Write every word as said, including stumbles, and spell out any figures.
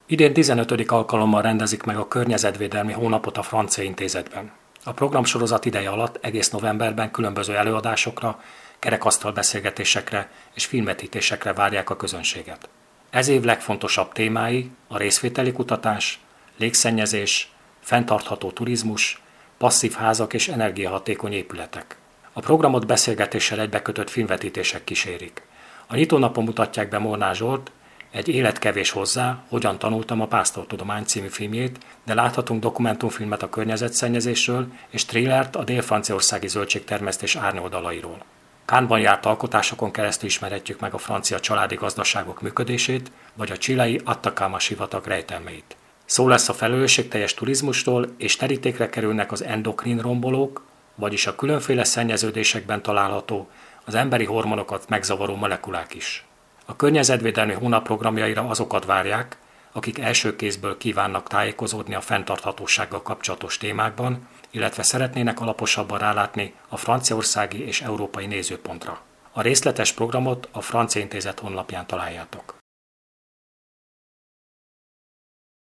Idén tizenötödik alkalommal rendezik meg a Környezetvédelmi Hónapot a Francia Intézetben. A programsorozat ideje alatt egész novemberben különböző előadásokra, kerekasztal beszélgetésekre és filmvetítésekre várják a közönséget. Ez év legfontosabb témái a részvételi kutatás, légszennyezés, fenntartható turizmus, passzív házak és energiahatékony épületek. A programot beszélgetéssel egybekötött filmvetítések kísérik. A nyitónapon mutatják be Molnár Zsolt egy Élet kevés hozzá, hogyan tanultam a Pásztortudomány című filmjét, de láthatunk dokumentumfilmet a környezetszennyezésről és thrillert a dél-franciaországi zöldségtermesztés árnyoldalairól. Cannesban járt alkotásokon keresztül ismerhetjük meg a francia családi gazdaságok működését, vagy a chilei Atacama sivatag rejtelmeit. Szó lesz a felelősségteljes turizmustól, és terítékre kerülnek az endokrin rombolók, vagyis a különféle szennyeződésekben található, az emberi hormonokat megzavaró molekulák is. A Környezetvédelmi Hónap programjaira azokat várják, akik első kézből kívánnak tájékozódni a fenntarthatósággal kapcsolatos témákban, illetve szeretnének alaposabban rálátni a franciaországi és európai nézőpontra. A részletes programot a Francia Intézet honlapján találjátok.